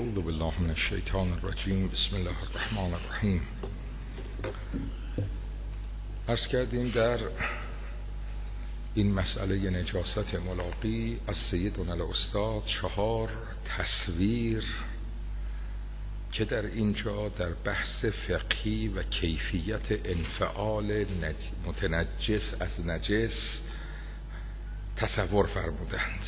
اعوذ بالله من الشیطان الرجیم. بسم الله الرحمن الرحیم. عرض کردیم در این مسئله نجاست ملاقی از سیدنا الاستاد 4 تصویر که در اینجا در بحث فقهی و کیفیت انفعال متنجس از نجس تصور فرمودند.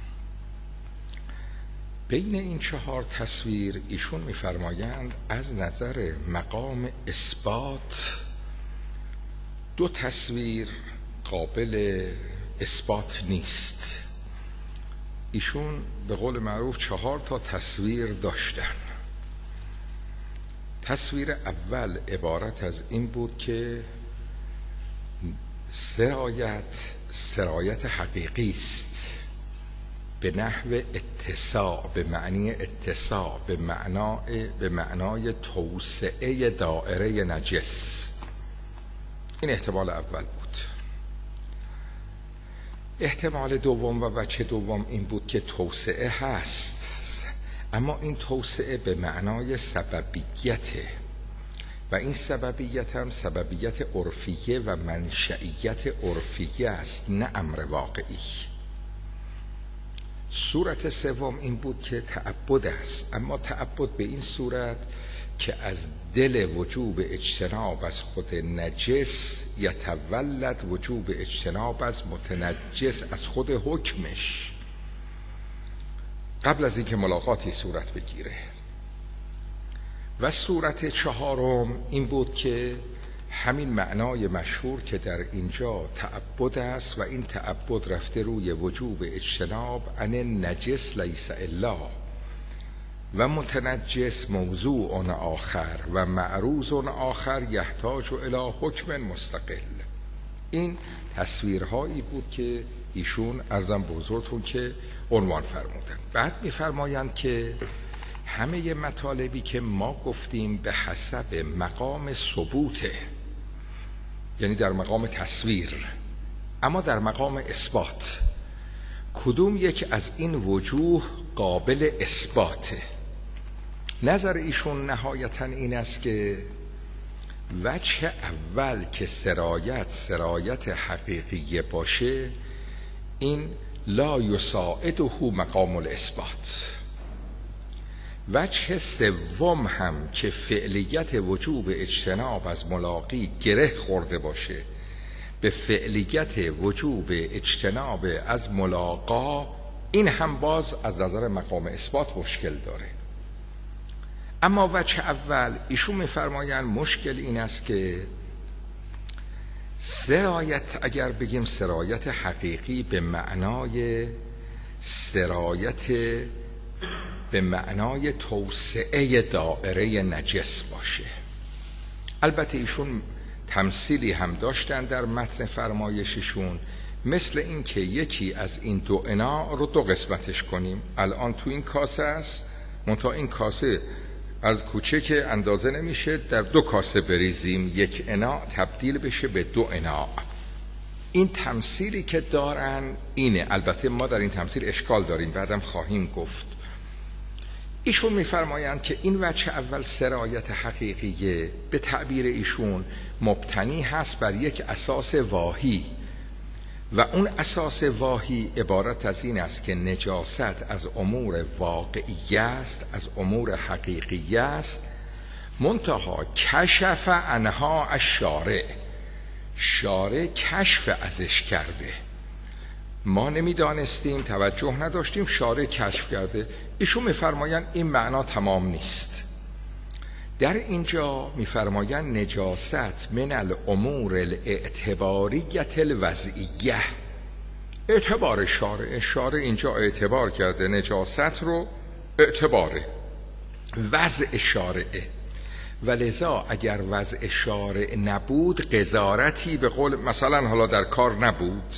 بین این 4 تصویر ایشون می‌فرمایند از نظر مقام اثبات 2 تصویر قابل اثبات نیست. ایشون به قول معروف 4 تا تصویر داشتن. تصویر اول عبارت از این بود که سرایت حقیقی است به نحو اتساع، به معنی اتساع، به معنای توسعه دائره نجس. این احتمال اول بود. احتمال دوم و وجه دوم این بود که توسعه هست، اما این توسعه به معنای سببیته و این سببیت هم سببیت عرفیه و منشئیت عرفیه است، نه امر واقعی. صورت سوم این بود که تعبد است، اما تعبد به این صورت که از دل وجوب اجتناب از خود نجس یتولد وجوب اجتناب از متنجس از خود حکمش قبل از اینکه ملاقاتی صورت بگیره. و صورت 4 این بود که همین معنای مشهور که در اینجا تعبد است و این تعبد رفته روی وجوب اجتناب عن نجس لیس الا و متنجس موضوع آخر و معروض آخر یحتاج الی حکم مستقل. این تصویرهایی بود که ایشون عرضم به حضورتون که عنوان فرمودن. بعد میفرمایند که همه مطالبی که ما گفتیم به حسب مقام ثبوته، یعنی در مقام تصویر، اما در مقام اثبات کدوم یک از این وجوه قابل اثباته؟ نظر ایشون نهایتاً این است که وجه اول که سرایت حقیقی باشه این لا یساعده مقام الاثبات. وجه سوم هم که فعلیت وجوب اجتناب از ملاقی گره خورده باشه به فعلیت وجوب اجتناب از ملاقا، این هم باز از نظر مقام اثبات مشکل داره. اما وجه اول ایشون میفرمایند مشکل این است که سرایت، اگر بگیم سرایت حقیقی به معنای توسعه دائره نجس باشه. البته ایشون تمثیلی هم داشتن در متن فرمایششون، مثل این که یکی از این 2 انا رو 2 قسمتش کنیم. الان تو این کاسه است، منتها این کاسه از کوچک اندازه نمیشه، در 2 کاسه بریزیم، 1 انا تبدیل بشه به 2 انا. این تمثیلی که دارن اینه. البته ما در این تمثیل اشکال داریم، بعدم خواهیم گفت. ایشون میفرمایند که این وجه اول سرایت حقیقیه به تعبیر ایشون مبتنی هست بر یک اساس واهی و اون اساس واهی عبارت از این است که نجاست از امور واقعی است، از امور حقیقی است، منتها کشف عنها الشارع، شارع کشف ازش کرده، ما نمیدانستیم، توجه نداشتیم، شارع کشف کرده. ایشون میفرمایند این معنا تمام نیست. در اینجا میفرمایند نجاست من الامور الاعتباریت الوضعیه، اعتبار شارع اینجا اعتبار کرده نجاست رو، اعتباره وضع شارعه، و لذا اگر وضع شارع نبود قضاوتی به قول مثلا حالا در کار نبود.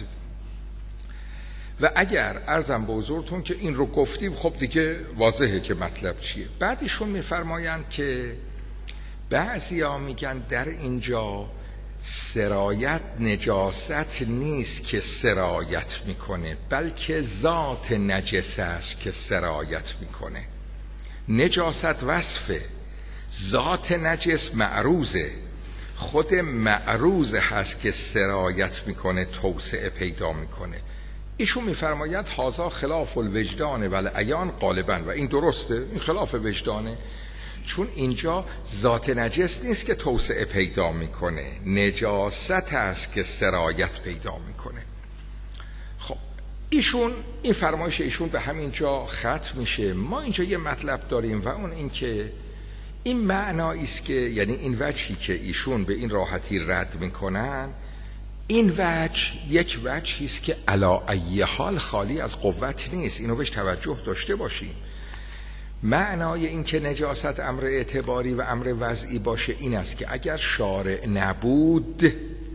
و اگر عرضم به حضورتون که این رو گفتیم خب دیگه واضحه که مطلب چیه. بعدشون میفرمایند که بعضیا میگن در اینجا سرایت نجاست نیست که سرایت میکنه، بلکه ذات نجس است که سرایت میکنه. نجاست وصفه، ذات نجس معروضه، خود معروض هست که سرایت میکنه، توسعه پیدا میکنه. ایشون میفرماید هازا خلاف الوجدان والعیان غالبا، و این درسته، این خلاف وجدانه، چون اینجا ذات نجس نیست که توسعه پیدا میکنه، نجاست است که سرایت پیدا میکنه. خب ایشون این فرمایش ایشون به همین جا ختم میشه. ما اینجا یه مطلب داریم و اون این که این معنایی است که یعنی این وجهی که ایشون به این راحتی رد میکنن، این وجه یک وجهی است که علی ای حال خالی از قوت نیست، اینو بهش توجه داشته باشیم. معنای این که نجاست امر اعتباری و امر وضعی باشه این است که اگر شارع نبود،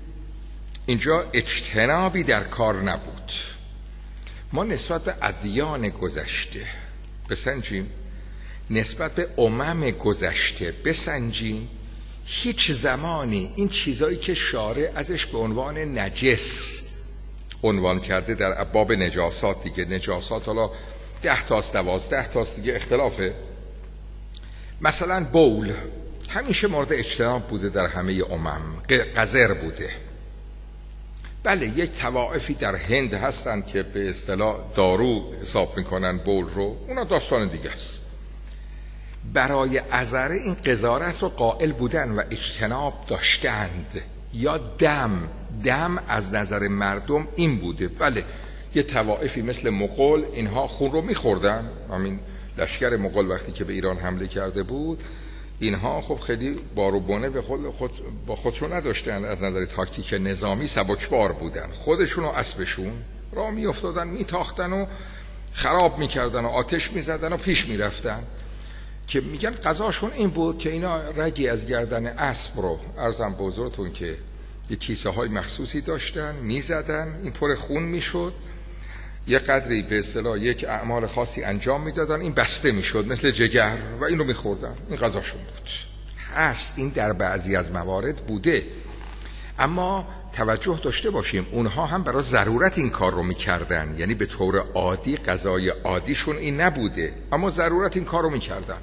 اینجا اجتنابی در کار نبود، ما نسبت به ادیان گذشته بسنجیم، نسبت به امم گذشته بسنجیم، هیچ زمانی این چیزایی که شارع ازش به عنوان نجس عنوان کرده در باب نجاسات دیگه، نجاسات حالا 10 تاست 12 تاست دیگه اختلافه، مثلا بول همیشه مورد اجتناب بوده در همه امم، قذر بوده. بله یک طوائفی در هند هستن که به اصطلاح دارو حساب میکنن بول رو، اونا داستان دیگه است. برای عذره این قذارت رو قائل بودن و اجتناب داشتند. یا دم از نظر مردم این بوده. بله یه طوائفی مثل مغول اینها خون رو میخوردن، همین لشکر مغول وقتی که به ایران حمله کرده بود، اینها خب خیلی باروبونه با خودشون نداشتن، از نظر تاکتیک نظامی سبکبار بودن، خودشون و اسبشون راه میافتادن، میتاختن و خراب میکردن و آتش میزدن و پیش میرفتن، که میگن قضاشون این بود که اینا رگی از گردن اسب رو، عرضم به حضورتون که یه کیسه های مخصوصی داشتن، میزدن، این پر خون میشد، یه قدری به اصطلاح یک اعمال خاصی انجام میدادن، این بسته میشد مثل جگر و اینو میخوردن، این غذاشون بود. هست این در بعضی از موارد بوده، اما توجه داشته باشیم اونها هم برای ضرورت این کار رو میکردن، یعنی به طور عادی غذای عادیشون این نبوده، اما ضرورت این کار رو میکردن.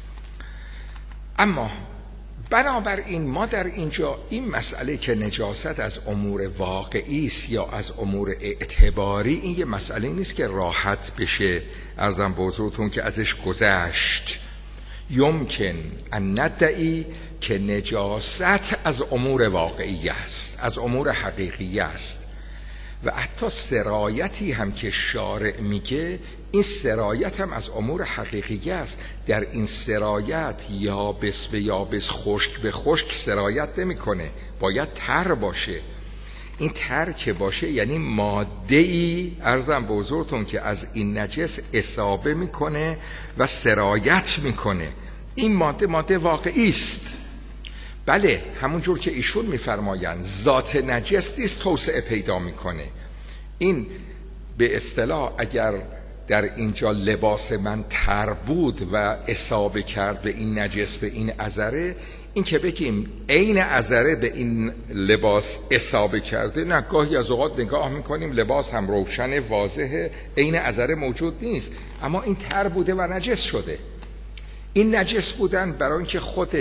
اما بنابراین ما در اینجا این مسئله که نجاست از امور واقعی است یا از امور اعتباری، این یه مسئله نیست که راحت بشه عرضم به حضورتون که ازش گذشت. یمکن ان ندعی که نجاست از امور واقعی است، از امور حقیقی است، و حتی سرایتی هم که شارع میگه، این سرایت هم از امور حقیقی است. در این سرایت یابس به یابس، خشک به خشک سرایت نمیکنه، باید تر باشه. این تر که باشه یعنی ماده‌ای عرضم به حضورتون که از این نجس اصابه میکنه و سرایت میکنه، این ماده واقعی است. بله همونجور که ایشون میفرمایند ذات نجس نیست توسعه پیدا میکنه. این به اصطلاح اگر در اینجا لباس من تر بود و اصابه کرد به این نجس، به این عذره، این که بگیم عین عذره به این لباس اصابه کرده، نه، گاهی از اوقات نگاه میکنیم لباس هم روشن واضحه، عین عذره موجود نیست، اما این تر بوده و نجس شده. این نجس بودن برای اینکه خود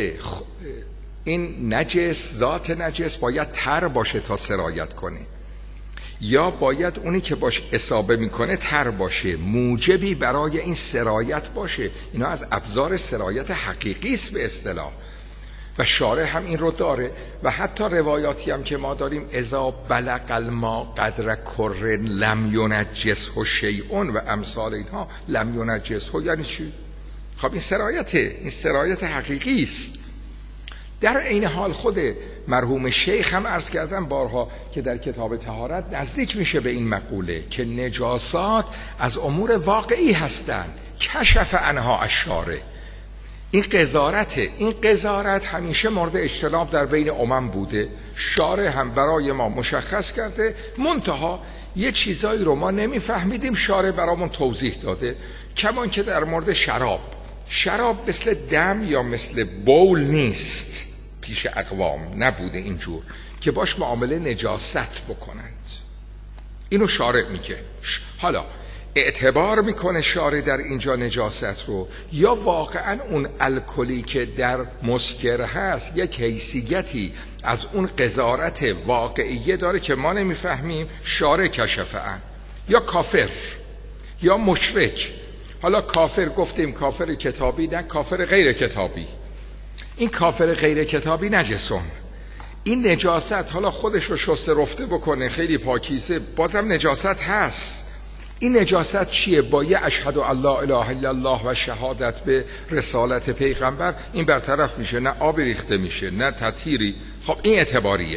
این نجس، ذات نجس باید تر باشه تا سرایت کنه، یا باید اونی که باش اصابه میکنه تر باشه، موجبی برای این سرایت باشه. اینا از ابزار سرایت حقیقی است به اصطلاح، و شارع هم این رو داره. و حتی روایاتی هم که ما داریم اذا بلغ الماء قدر کر لم ینجسه شیء و امثال اینها، لم ینجسه یعنی چی؟ خب این سرایته، این سرایت حقیقی است. در این حال خود مرحوم شیخ هم عرض کردم بارها که در کتاب طهارت نزدیک میشه به این مقوله که نجاسات از امور واقعی هستند، کشف عنها الشارع. این قذارته، این قذارت همیشه مورد اجتناب در بین امم بوده، شارع هم برای ما مشخص کرده، منتها یه چیزایی رو ما نمیفهمیدیم، شارع برامون توضیح داده. کمان که در مورد شراب مثل دم یا مثل بول نیست، پیش اقوام نبوده اینجور که باش معامله نجاست بکنند، اینو شارع میگه. حالا اعتبار میکنه شارع در اینجا نجاست رو، یا واقعا اون الکلی که در مسکر هست یک حیثیتی از اون قذارت واقعیه داره که ما نمیفهمیم، شارع کشفه ان، یا کافر یا مشرک. حالا کافر گفتیم کافر کتابی، نه کافر غیر کتابی. این کافر غیر کتابی نجسون، این نجاست حالا خودش رو شسته رفته بکنه خیلی پاکیزه بازم نجاست هست. این نجاست چیه؟ با یه اشهد ان لا اله الا الله و شهادت به رسالت پیغمبر این برطرف میشه، نه آبی ریخته میشه نه تطهیری. خب این اعتباریه.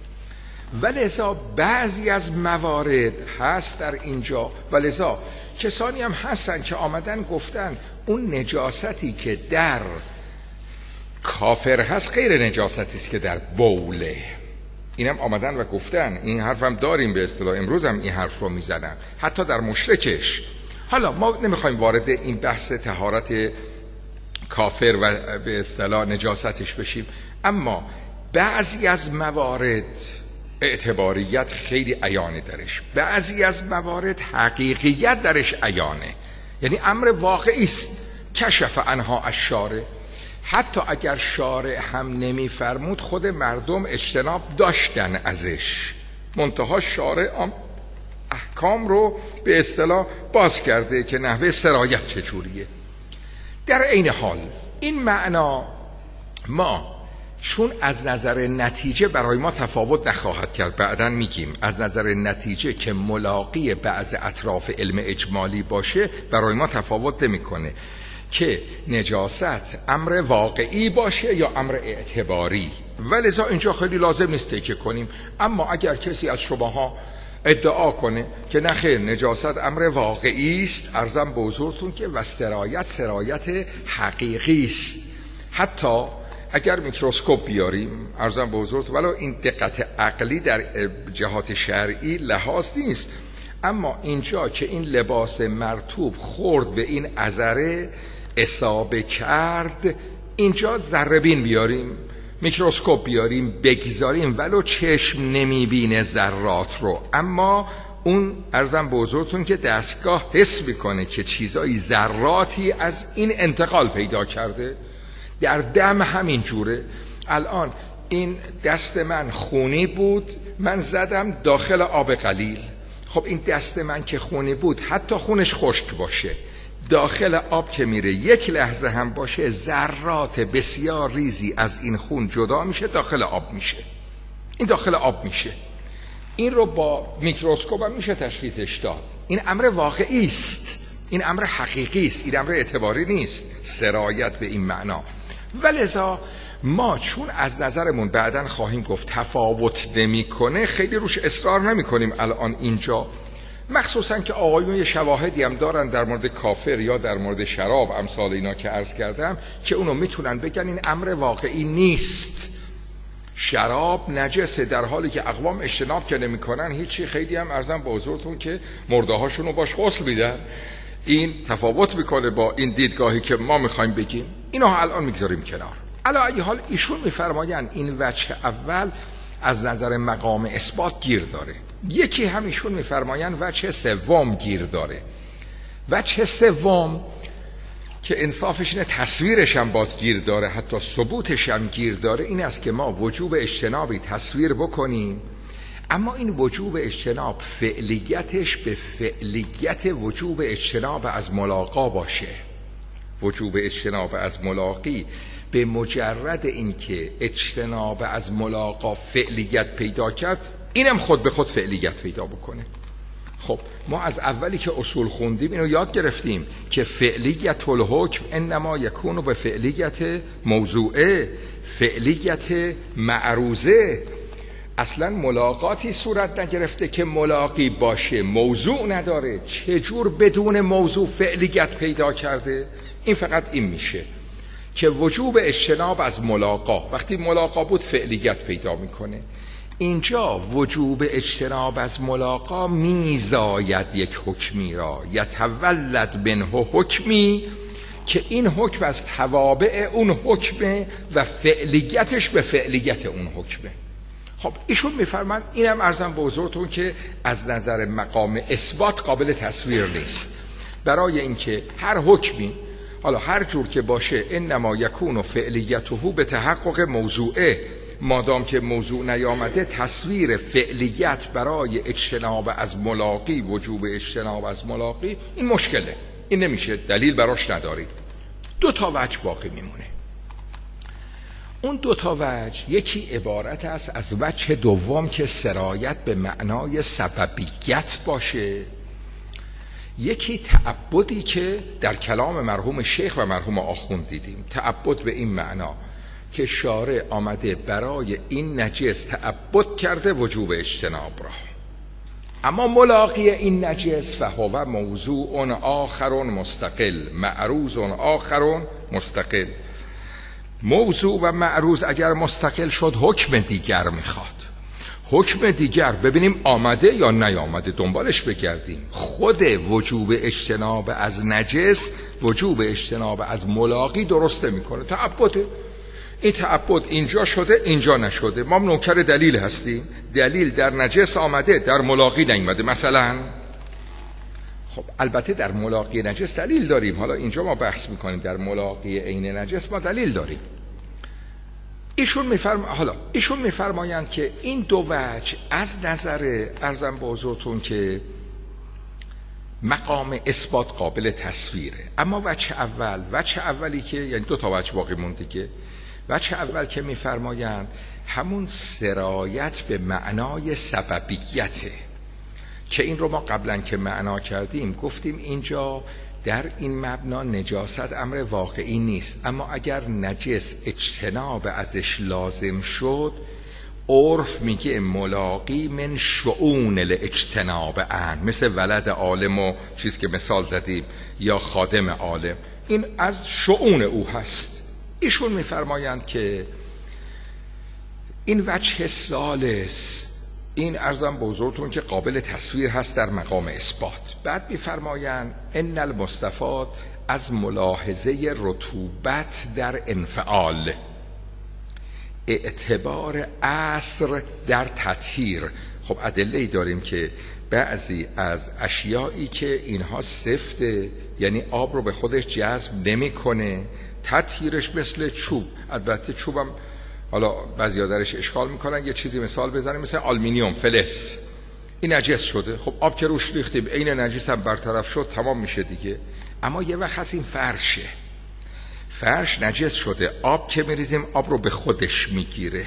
ولذا بعضی از موارد هست در اینجا، ولذا کسانی هم هستن که آمدن گفتن اون نجاستی که در کافر هست غیر نجاستی است که در بوله. اینم آمدن و گفتن، این حرف هم داریم به اصطلاح، امروز هم این حرف رو میزنن حتی در مشرکش. حالا ما نمیخوایم وارد این بحث طهارت کافر و به اصطلاح نجاستش بشیم، اما بعضی از موارد اعتباریت خیلی عیانه درش، بعضی از موارد حقیقیت درش عیانه، یعنی امر واقعی است. کشف عنها الشارع، حتی اگر شارع هم نمیفرمود خود مردم اجتناب داشتن ازش، منتها شارع احکام رو به اصطلاح باز کرده که نحوه سرایت چجوریه. در عین حال این معنا ما چون از نظر نتیجه برای ما تفاوت نخواهد کرد، بعداً میگیم از نظر نتیجه که ملاقی بعض اطراف علم اجمالی باشه برای ما تفاوت نمیکنه که نجاست امر واقعی باشه یا امر اعتباری. ولذا اینجا خیلی لازم نیست تکیه کنیم. اما اگر کسی از شماها ادعا کنه که نه خیر نجاست امر واقعی است، عرضم به حضورتون که و سرایت حقیقی است. حتی اگر میکروسکوپ بیاریم، عرضم به حضورتون ولو این دقت عقلی در جهات شرعی لحاظ نیست، اما اینجا که این لباس مرطوب خورد به این عذره اصابه کرد، اینجا ذره‌بین بیاریم، میکروسکوپ بیاریم بگذاریم، ولو چشم نمیبینه ذرات رو، اما اون عرضم به حضورتون که دستگاه حس میکنه که چیزایی ذراتی از این انتقال پیدا کرده. در دم همین جوره. الان این دست من خونی بود، من زدم داخل آب قلیل. خب این دست من که خونی بود، حتی خونش خشک باشه، داخل آب که میره یک لحظه هم باشه، ذرات بسیار ریزی از این خون جدا میشه، داخل آب میشه. این داخل آب میشه. این رو با میکروسکوپ هم میشه تشخیصش داد. این امر واقعی است، این امر حقیقی است، این امر اعتباری نیست، سرایت به این معنا. ولذا ما چون از نظرمون بعداً خواهیم گفت تفاوت نمیکنه، خیلی روش اصرار نمیکنیم الان اینجا، مخصوصا که آقایون یه شواهدی هم دارن در مورد کافر یا در مورد شراب امثال اینا که عرض کردم که اونو میتونن بگن این امر واقعی نیست. شراب نجسه، در حالی که اقوام اجتناب که نمیکنن هیچی، خیلی هم عرضم به حضورتون که مرده هاشونو باش غسل میدن. این تفاوت میکنه با این دیدگاهی که ما میخوایم بگیم. اینا الان میگذاریم کنار. علی ای حال ایشون میفرمایند این وجه اول از نظر مقام اثبات گیر داره. یکی هم ایشون میفرمایند وجه سوم گیر داره. وجه سوم که انصافش اینه تصویرش هم باز گیر داره، حتی ثبوتش هم گیر داره، این است که ما وجوب اجتنابی تصویر بکنیم، اما این وجوب اجتناب فعلیتش به فعلیت وجوب اجتناب از ملاقا باشه. وجوب اجتناب از ملاقی به مجرد اینکه اجتناب از ملاقا فعلیت پیدا کرد، اینم خود به خود فعلیت پیدا بکنه. خب ما از اولی که اصول خوندیم اینو یاد گرفتیم که فعلیت الحکم انما یکون به فعلیت موضوعه، فعلیت معروضه. اصلا ملاقاتی صورت نگرفته که ملاقی باشه، موضوع نداره. چجور بدون موضوع فعلیت پیدا کرده؟ این فقط این میشه که وجوب اجتناب از ملاقا، وقتی ملاقا بود فعلیت پیدا میکنه. اینجا وجوب اجتناب از ملاقا میزاید یک حکمی را، یتولد منه حکمی، که این حکم از توابع اون حکمه و فعلیتش به فعلیت اون حکمه. خب ایشون میفرمان، اینم عرضم به حضورتون که از نظر مقام اثبات قابل تصویر نیست، برای اینکه هر حکمی حالا هر جور که باشه انما یکون فعلیته به تحقق موضوعه، مادام که موضوع نیامده تصویر فعلیت برای اجتناب از ملاقی، وجوب اجتناب از ملاقی، این مشکله، این نمیشه، دلیل براش ندارید. دو تا وجه باقی میمونه. اون دو تا وجه، یکی عبارت است از وجه دوم که سرایت به معنای سببیت باشه، یکی تعبدی که در کلام مرحوم شیخ و مرحوم آخوند دیدیم. تعبد به این معنا که شارع آمده برای این نجس تعبد کرده وجوب اجتناب را، اما ملاقی این نجس فهو موضوع آخر مستقل، معروض آخر مستقل. موضوع و معروض اگر مستقل شد حکم دیگر میخواد، حکم دیگر ببینیم آمده یا نیامده، دنبالش بگردیم. خود وجوب اجتناب از نجس وجوب اجتناب از ملاقی درسته میکنه، تعبده. این تعبد اینجا شده اینجا نشده، ما نوکر دلیل هستیم، دلیل در نجس آمده در ملاقی نیامده مثلا. خب البته در ملاقی نجس دلیل داریم، حالا اینجا ما بحث میکنیم در ملاقی عین نجس ما دلیل داریم. ایشون میفرمایند که این دو وجه از نظر عرضم به حضورتون که مقام اثبات قابل تصویره. اما وجه اولی که یعنی دو تا وجه باقی مونده، که وجه اول که میفرمایند همون سرایت به معنای سببیته، که این رو ما قبلا که معنا کردیم گفتیم اینجا در این مبنا نجاست امر واقعی نیست، اما اگر نجس اجتناب ازش لازم شد، عرف میگه ملاقی من شؤون الاجتناب عن، مثل ولد عالم و چیز که مثال زدیم یا خادم عالم، این از شؤون او هست. ایشون میفرمایند که این وجه ثالث، این عرضم به حضورتون که قابل تصویر هست در مقام اثبات. بعد میفرمایند ان المستفاد از ملاحظه رطوبت در انفعال، اعتبار عصر در تطهیر. خب ادله‌ای داریم که بعضی از اشیایی که اینها سفته، یعنی آب رو به خودش جذب نمیکنه، تطهیرش مثل چوب. البته چوبم حالا بعضیا درش اشکال میکنن، یه چیزی مثال بزنیم مثل آلومینیوم فلز، این نجس شده، خب آب که روش ریختیم عین نجس هم برطرف شد، تمام میشه دیگه. اما یه وقت هست این فرش نجس شده، آب که میریزیم آب رو به خودش میگیره،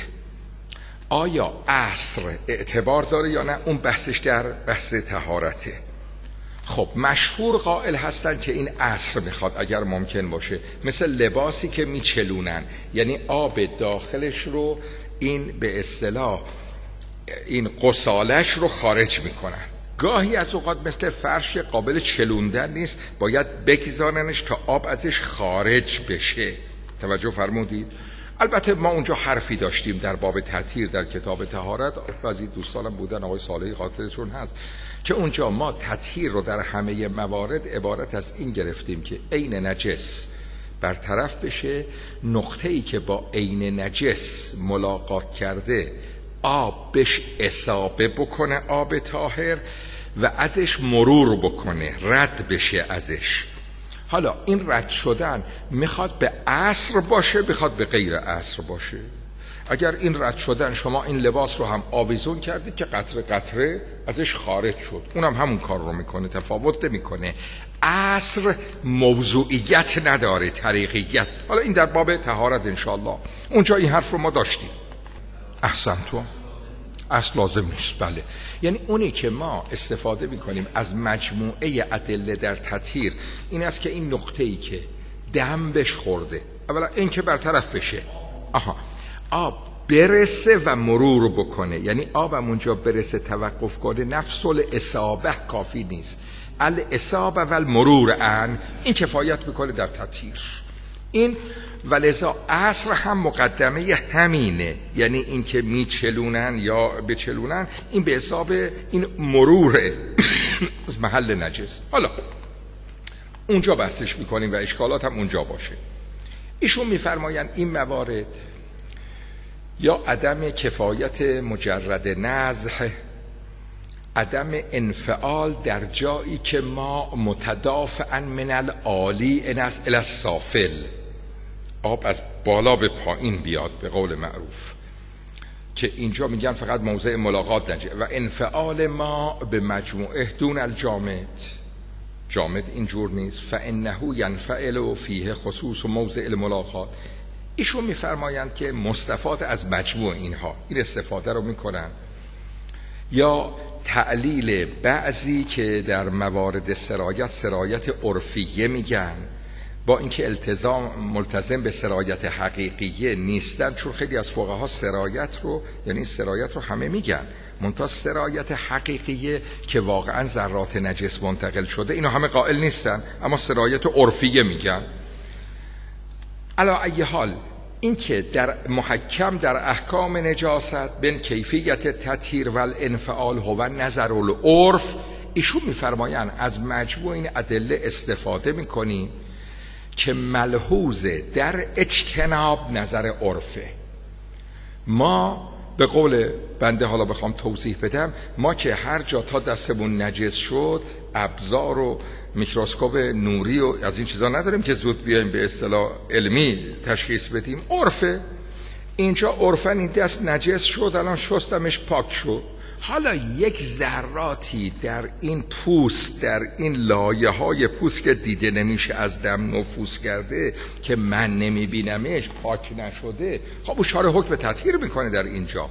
آیا عصر اعتبار داره یا نه؟ اون بحثش در بحث طهارته. خب مشهور قائل هستن که این عصر میخواد اگر ممکن باشه، مثل لباسی که میچلونن، یعنی آب داخلش رو این به اصطلاح این قصالش رو خارج میکنن. گاهی از اوقات مثل فرش قابل چلوندن نیست، باید بگذارنش تا آب ازش خارج بشه. توجه فرمودید؟ البته ما اونجا حرفی داشتیم در باب تطهیر در کتاب طهارت، بعضی دوستانم بودن، آقای صالحی خاطرشون هست، که اونجا ما تطهیر رو در همه موارد عبارت از این گرفتیم که عین نجس برطرف بشه، نقطه‌ای که با عین نجس ملاقات کرده آب بهش اصابه بکنه، آب طاهر، و ازش مرور بکنه، رد بشه ازش. حالا این رد شدن میخواد به عصر باشه، میخواد به غیر عصر باشه. اگر این رد شدن شما این لباس رو هم آویزون کردید که قطره قطره ازش خارج شد، اونم همون کار رو میکنه، تفاوت نمیکنه. عصر موضوعیت نداره، طریقیت. حالا این در باب طهارت انشاءالله اونجا این حرف رو ما داشتیم. احسنتون، اصل لازم نیست. بله، یعنی اونی که ما استفاده میکنیم از مجموعه ادله در تطهیر این است که این نقطه‌ای که دم بهش خورده، اولا این که برطرف بشه، آب برسه و مرور بکنه، یعنی آبم اونجا برسه توقف کنه، نفس الاصابه کافی نیست، الاصابه و المرور عن، این کفایت میکنه در تطهیر. این ولذا عصر هم مقدمه همینه، یعنی این که میچلونن یا بچلونن، این به حساب این مروره از محل نجس. حالا اونجا بحثش میکنیم و اشکالات هم اونجا باشه. ایشون میفرمایند این موارد یا عدم کفایت مجرد نزح، عدم انفعال در جایی که ما متدافعا من العالی الی السافل، آب از بالا به پایین بیاد به قول معروف، که اینجا میگن فقط موضع ملاقات نجه، و انفعال ما به مجموعه دون الجامد، جامد اینجور نیست، فانه ینفعل فیه خصوص موضع الملاقات. ایشون میفرمایند که مستفاد از مجموع اینها این استفاده رو میکنن. یا تعلیل بعضی که در موارد سرایت عرفیه میگن، با اینکه ملتزم به سرایت حقیقیه نیستن، چون خیلی از فقها سرایت رو، یعنی سرایت رو همه میگن، منتها سرایت حقیقیه که واقعا ذرات نجس منتقل شده اینو همه قائل نیستن، اما سرایت عرفیه میگن. علی ای حال این که در محکم در احکام نجاست بین کیفیت تطهیر و الانفعال هو نظر العرف، ایشون میفرمایند از مجموع این ادله استفاده میکنیم که ملحوظه در اجتناب نظر عرفه. ما به قول بنده حالا بخوام توضیح بدم، ما که هر جا تا دستمون نجس شد ابزار و میکروسکوپ نوری و از این چیزا نداریم که زود بیایم به اصطلاح علمی تشخیص بدیم، عرفه. اینجا عرفن این دست نجس شد، الان شستمش پاک شد، حالا یک ذراتی در این پوست، در این لایه های پوست که دیده نمیشه از دم نفوذ کرده که من نمیبینمش، پاک نشده، خب او شارع حکم تطهیر میکنه در اینجا.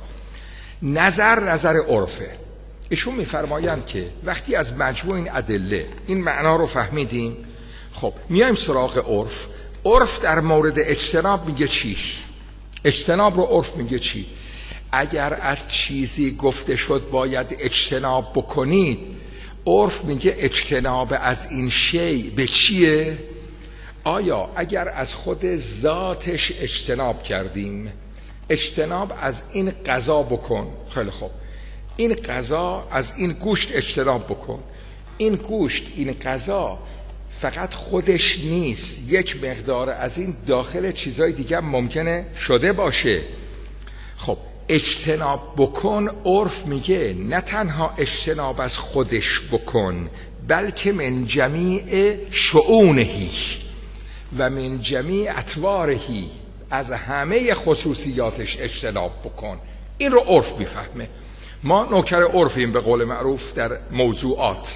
نظر عرفه. ایشون میفرمایند که وقتی از مجموع این ادله این معنا رو فهمیدیم، خب میایم سراغ عرف. عرف در مورد اجتناب میگه چی؟ اجتناب رو عرف میگه چی؟ اگر از چیزی گفته شد باید اجتناب بکنید، عرف میگه اجتناب از این شی به چیه؟ آیا اگر از خود ذاتش اجتناب کردیم، اجتناب از این غذا بکن، خیلی خوب، این غذا از این گوشت اجتناب بکن، این گوشت این غذا فقط خودش نیست، یک مقدار از این داخل چیزای دیگه ممکنه شده باشه. خب اجتناب بکن، عرف میگه نه تنها اجتناب از خودش بکن، بلکه من جمیع شؤونهی و من جمیع اطوارهی، از همه خصوصیاتش اجتناب بکن. این رو عرف میفهمه. ما نوکر عرفیم به قول معروف در موضوعات.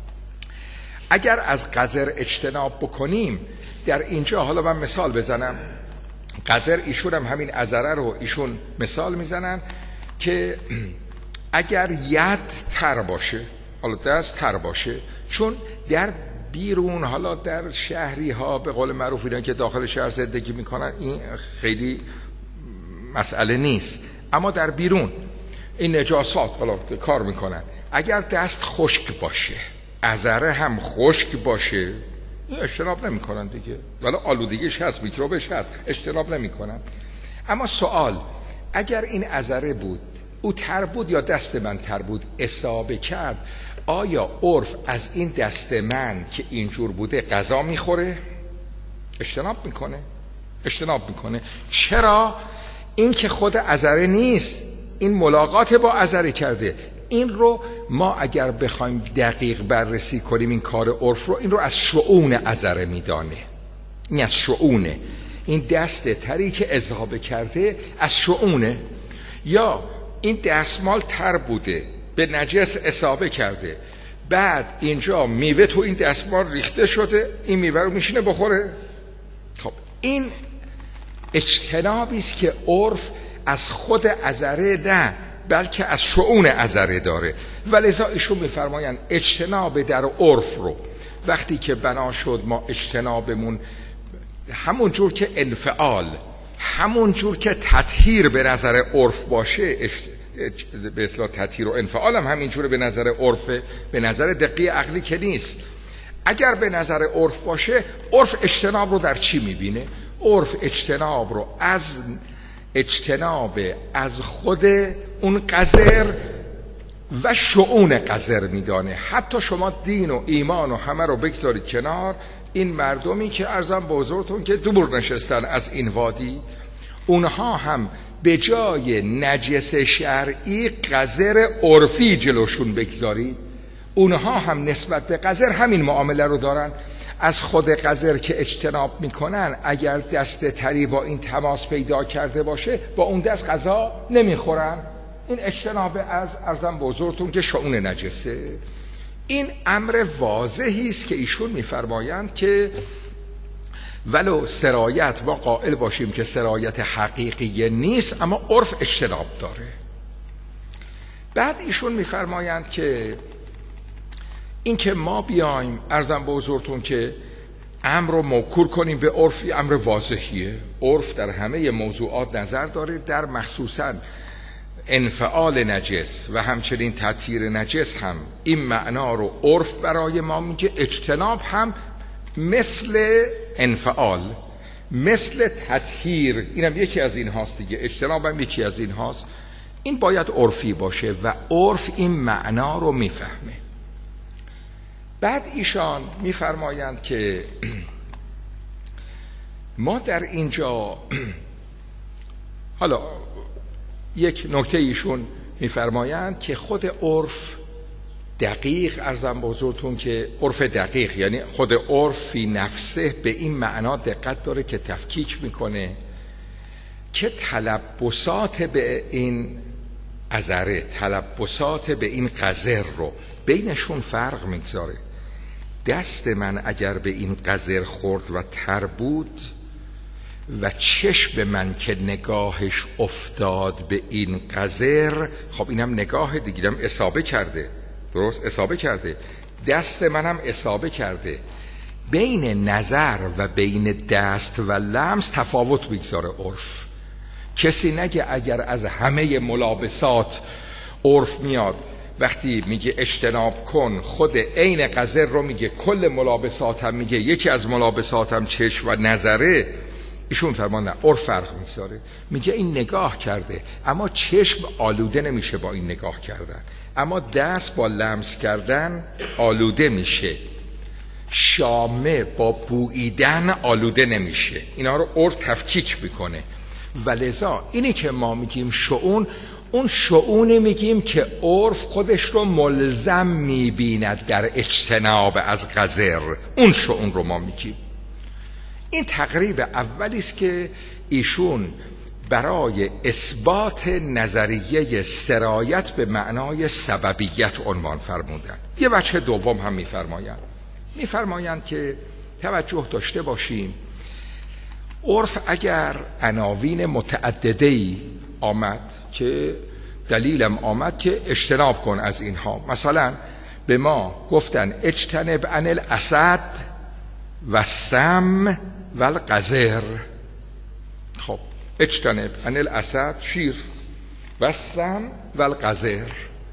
اگر از قذر اجتناب بکنیم، در اینجا حالا من مثال بزنم، قذر ایشون هم همین عذره رو ایشون مثال میزنن که اگر ید تر باشه، حالا دست تر باشه، چون در بیرون، حالا در شهری ها به قول معروف اینا که داخل شهر زندگی میکنن این خیلی مسئله نیست، اما در بیرون این نجاسات حالا کار میکنن، اگر دست خشک باشه، عذره هم خشک باشه، این اجتناب نمی کنن دیگه، ولی آلودگیش هست، میکروبش هست، اجتناب نمی کنن. اما سوال، اگر این عذره بود، او تر بود یا دست من تر بود، اصابه کرد، آیا عرف از این دست من که اینجور بوده غذا میخوره؟ اجتناب میکنه؟ اجتناب میکنه. چرا؟ این که خود عذره نیست، این ملاقات با عذره کرده. این رو ما اگر بخوایم دقیق بررسی کنیم این کار عرف رو، این رو از شؤون عذره میدانه. این از شؤونه، این دست تری که اذابه کرده از شؤونه. یا این دستمال تر بوده، به نجس اصابه کرده، بعد اینجا میوه تو این دستمال ریخته شده، این میوه رو میشینه بخوره. خب این اجتنابی است که عرف از خود عذره نه، بلکه از شؤون عذره داره. ولذا ایشون میفرمایند اجتناب در عرف رو وقتی که بنا شد ما اجتنابمون همون جور که انفعال، همون جور که تطهیر به نظر عرف باشه، به اصطلاح تطهیر و انفعال هم همینجوره به نظر عرفه، به نظر دقیق عقلی که نیست. اگر به نظر عرف باشه، عرف اجتناب رو در چی میبینه؟ عرف اجتناب رو از اجتناب از خود اون قذر و شؤون قذر میدانه. حتی شما دین و ایمان و همه رو بگذارید کنار، این مردمی که عرضم به حضورتون که دور نشستن از این وادی، اونها هم به جای نجس شرعی قذر عرفی جلوشون بگذارید، اونها هم نسبت به قذر همین معامله رو دارن. از خود قذر که اجتناب میکنن، اگر دست تری با این تماس پیدا کرده باشه با اون دست غذا نمیخورن. این اجتناب از ارزم بزرگتون که شؤون نجسه. این امر واضحی است که ایشون میفرمایند که ولو سرایت ما قائل باشیم که سرایت حقیقی نیست، اما عرف اجتناب داره. بعد ایشون میفرمایند که این که ما بیایم ارزم به حضورتون که امر رو موکول کنیم به عرف، امر واضحیه. عرف در همه موضوعات نظر داره، در مخصوصا انفعال نجس و همچنین تطهیر نجس هم این معنا رو عرف برای ما میگه. اجتناب هم مثل انفعال، مثل تطهیر، اینم یکی از این هاست دیگه. اجتناب هم یکی از این هاست. این باید عرفی باشه و عرف این معنا رو میفهمه. بعد ایشان میفرمایند که ما در اینجا حالا یک نکته ایشون میفرمایند که خود عرف دقیق، ارزم به حضورتون که عرف دقیق یعنی خود عرف فی نفسه به این معنا دقت داره که تفکیک میکنه که تلبسات به این عذره، تلبسات به این قذر رو بینشون فرق میگذاره. دست من اگر به این قذر خورد و تر بود و چشم من که نگاهش افتاد به این قذر، خب اینم نگاه دیگرم اصابه کرده، درست اصابه کرده، دست منم اصابه کرده. بین نظر و بین دست و لمس تفاوت بگذاره عرف. کسی نگه اگر از همه ملابسات عرف میاد وقتی میگه اجتناب کن خود عین قذر رو میگه، کل ملابساتم میگه، یکی از ملابساتم چشم و نظره. ایشون فرمان عرف فرق میگذاره، میگه این نگاه کرده اما چشم آلوده نمیشه با این نگاه کردن، اما دست با لمس کردن آلوده میشه، شامه با بوییدن آلوده نمیشه. اینا رو عرف تفکیک میکنه. ولذا اینی که ما میگیم شؤون، اون شؤونی میگیم که عرف خودش رو ملزم میبیند در اجتناب از قذر، اون شؤون رو ما میگیم. این تقریب اولی است که ایشون برای اثبات نظریه سرایت به معنای سببیت عنوان فرمودن. یه وجه دوم هم میفرمایند که توجه داشته باشیم، عرف اگر عناوین متعدده‌ای آمد که دلیلم آمد که اجتناب کن از اینها، مثلا به ما گفتن اجتنب عن الاسد و سم و القذر، خب اجتنب عن الاسد شیر و سم و القذر.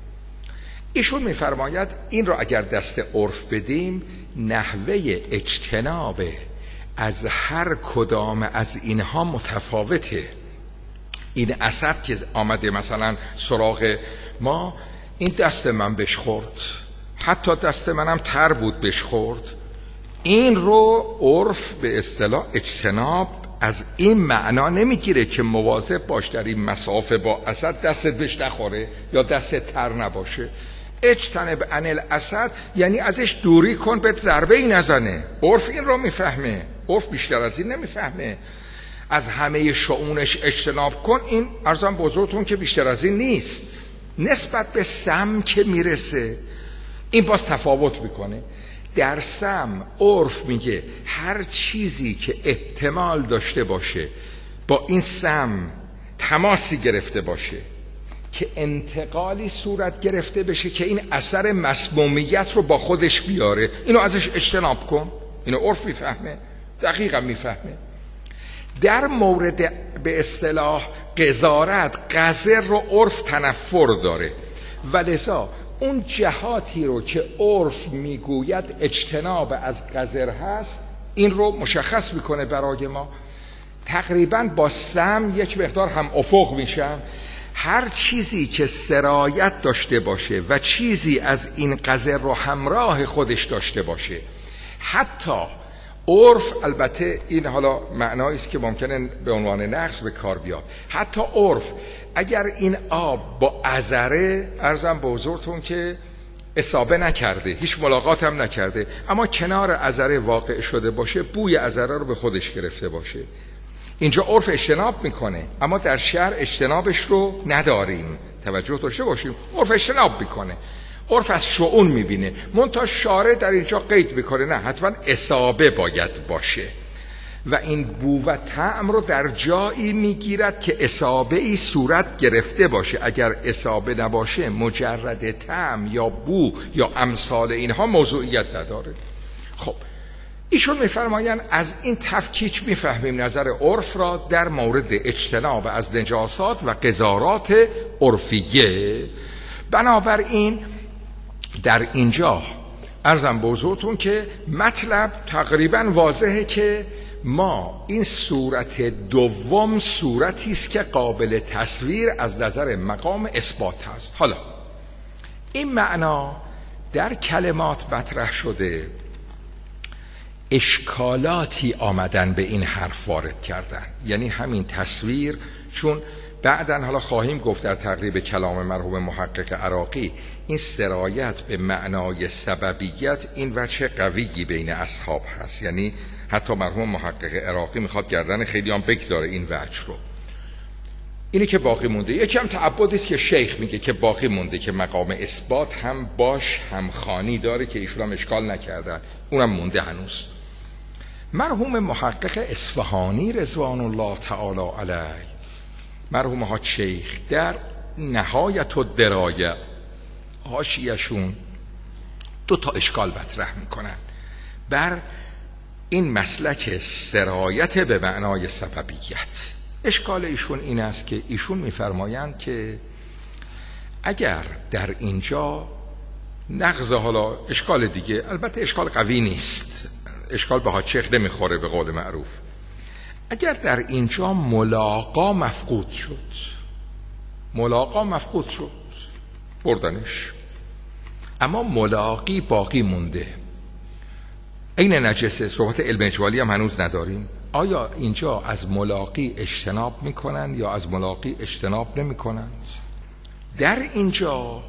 ایشون میفرماید این رو اگر دست عرف بدیم، نحوه اجتناب از هر کدام از اینها متفاوته. این اسد که آمده مثلا سراغ ما، این دست من بهش خورد، حتی دست منم تر بود بهش خورد. این رو عرف به اصطلاح اجتناب از این معنا نمیگیره که مواظب باش در این مسافه با اسد دستت بهش نخوره یا دستت تر نباشه. اجتنب عن الاسد یعنی ازش دوری کن، بهت ضربه ای نزنه. عرف این رو میفهمه، عرف بیشتر از این نمیفهمه. از همه شؤونش اجتناب کن، این ارزم بزرگتون که بیشتر از این نیست. نسبت به سم که میرسه این باز تفاوت میکنه. در سم عرف میگه هر چیزی که احتمال داشته باشه با این سم تماسی گرفته باشه که انتقالی صورت گرفته بشه که این اثر مسمومیت رو با خودش بیاره، اینو ازش اجتناب کن. اینو عرف میفهمه، دقیقا میفهمه. در مورد به اصطلاح قذارت، قذر رو عرف تنفر داره، ولذا اون جهاتی رو که عرف میگوید اجتناب از قذر هست، این رو مشخص میکنه برای ما. تقریبا با سم یک مقدار هم افق میشن. هر چیزی که سرایت داشته باشه و چیزی از این قذر رو همراه خودش داشته باشه، حتی عرف البته این حالا معنایی است که ممکنه به عنوان نقص به کار بیاد. حتی عرف اگر این آب با عذره، عرضم به حضورتون که اصابه نکرده، هیچ ملاقات هم نکرده، اما کنار عذره واقع شده باشه، بوی عذره رو به خودش گرفته باشه، اینجا عرف اجتناب میکنه، اما در شرع اجتنابش رو نداریم. توجه داشته باشیم، عرف اجتناب میکنه، عرف از شؤون میبینه، منتها شارع در اینجا قید میکنه نه، حتما اصابه باید باشه و این بو و طعم رو در جایی میگیرد که اصابه ای صورت گرفته باشه. اگر اصابه نباشه مجرد طعم یا بو یا امثال اینها موضوعیت نداره. خب ایشون میفرمایند از این تفکیک میفهمیم نظر عرف را در مورد اجتناب از نجاسات و قذارات عرفیه. بنابراین در اینجا عرضم به حضورتون که مطلب تقریبا واضحه که ما این صورت دوم صورتی است که قابل تصویر از نظر مقام اثبات هست. حالا این معنا در کلمات مطرح شده، اشکالاتی آمدن به این حرف وارد کردن، یعنی همین تصویر، چون بعدن حالا خواهیم گفت در تقریب کلام مرحوم محقق عراقی این سرایت به معنای سببیت این وجه قویی بین اصحاب هست، یعنی حتی مرحوم محقق عراقی میخواد گردن خیلی هم بگذاره این وجه رو. اینی که باقی مونده یکم تعبدی است که شیخ میگه که باقی مونده که مقام اثبات هم باش هم خانی داره که ایشون هم اشکال نکردن، اونم مونده هنوز. مرحوم محقق اصفهانی رضوان الله تعالی علیه، مرحوم حاج شیخ، در نهایت الدرایه حاشیه‌شون دو تا اشکال مطرح میکنن بر این مسلک سرایت به معنای سببیت. اشکال ایشون این است که ایشون میفرمایند که اگر در اینجا نقض، حالا اشکال دیگه، البته اشکال قوی نیست، اشکال به حاج شیخ نمیخوره به قول معروف، اگر در اینجا ملاقا مفقود شد، ملاقا مفقود شد بردنش، اما ملاقی باقی مونده، این نجسه، صحبت علم اجوالی هم هنوز نداریم، آیا اینجا از ملاقی اجتناب میکنند یا از ملاقی اجتناب نمیکنند؟ در اینجا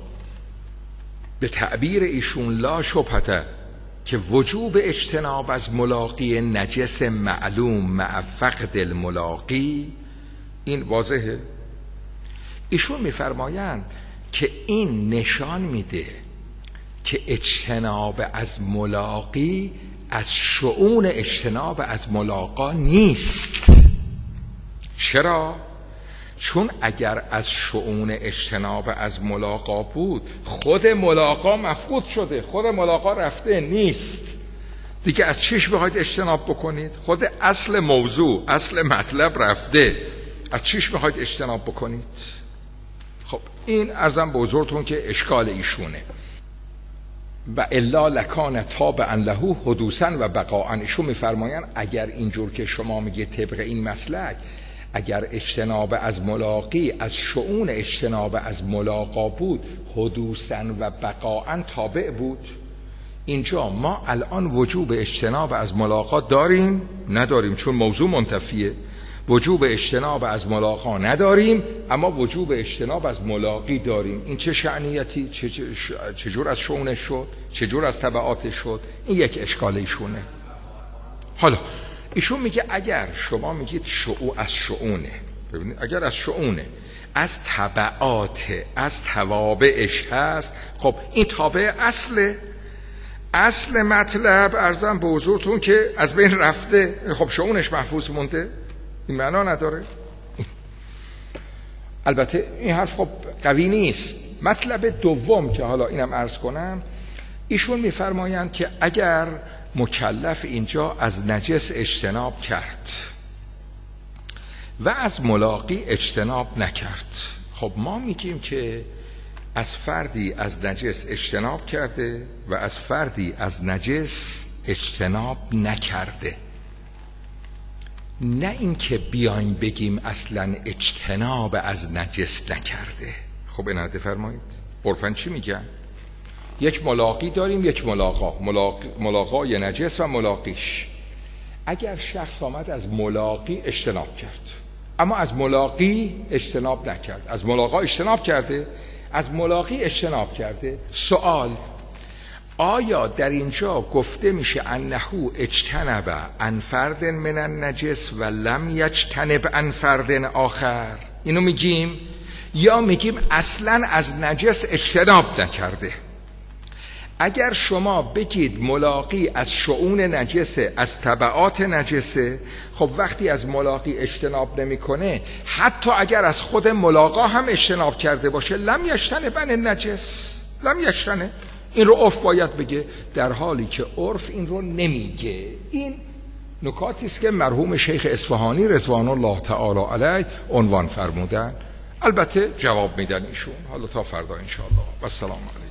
به تعبیر ایشون لا شبهه که وجوب اجتناب از ملاقی نجس معلوم مع فقد الملاقی، این واضحه. ایشون میفرمایند که این نشان میده که اجتناب از ملاقی از شؤون اجتناب از ملاقا نیست. چرا؟ چون اگر از شؤون اجتناب از ملاقا بود، خود ملاقا مفقود شده، خود ملاقا رفته نیست دیگه، از چیش بخواید اجتناب بکنید؟ خود اصل موضوع، اصل مطلب رفته، از چیش بخواید اجتناب بکنید؟ خب این عرضم به حضورتون که اشکال ایشونه. و الا لکان تابعا له حدوثا و بقاء. ایشون میفرمایند اگر اینجور که شما میگه طبق این مسلک، اگر اجتناب از ملاقی از شؤون اجتناب از ملاقا بود، حدوثا و بقاء تابع بود. اینجا ما الان وجوب اجتناب از ملاقا داریم؟ نداریم، چون موضوع منتفیه. وجوب اجتناب از ملاقا نداریم، اما وجوب اجتناب از ملاقی داریم. این چه شأنیتی؟ چجور از شؤونش شد؟ چجور از تبعاتش شد؟ این یک اشکال ایشونه. حالا ایشون میگه اگر شما میگید از شؤونه، ببینید اگر از شؤونه، از تبعات، از توابعش هست، خب این تابع اصل مطلب عرضم به حضورتون که از بین رفته، خب شؤونش محفوظ مونده، این معنا نداره. البته این حرف خب قوی نیست. مطلب دوم که حالا اینم عرض کنم، ایشون میفرمایند که اگر مکلف اینجا از نجس اجتناب کرد و از ملاقی اجتناب نکرد، خب ما میگیم که از فردی از نجس اجتناب کرده و از فردی از نجس اجتناب نکرده. نه اینکه بیایم بگیم اصلا اجتناب از نجس نکرده. خب عنایت فرمایید، عرفاً چی میگن؟ یک ملاقی داریم، یک ملاقای نجس و ملاقیش. اگر شخص آمد از ملاقی اجتناب کرد، اما از ملاقی اجتناب نکرد، از ملاقا اجتناب کرده، از ملاقی اجتناب کرده، سوال: آیا در اینجا گفته میشه انه اجتنب عن فرد من النجس و لم یجتنب عن فرد آخر؟ اینو میگیم، یا میگیم اصلا از نجس اجتناب نکرده؟ اگر شما بگید ملاقی از شؤون نجسه، از تبعات نجسه، خب وقتی از ملاقی اجتناب نمیکنه، حتی اگر از خود ملاقا هم اجتناب کرده باشه، لم یجتنب عن النجس، لم یجتنب. این رو عرف باید بگه، در حالی که عرف این رو نمیگه. این نکاتی است که مرحوم شیخ اصفهانی رضوان الله تعالی علیه عنوان فرمودن. البته جواب میدن ایشون. حالا تا فردا ان شاء الله. و السلام علیکم.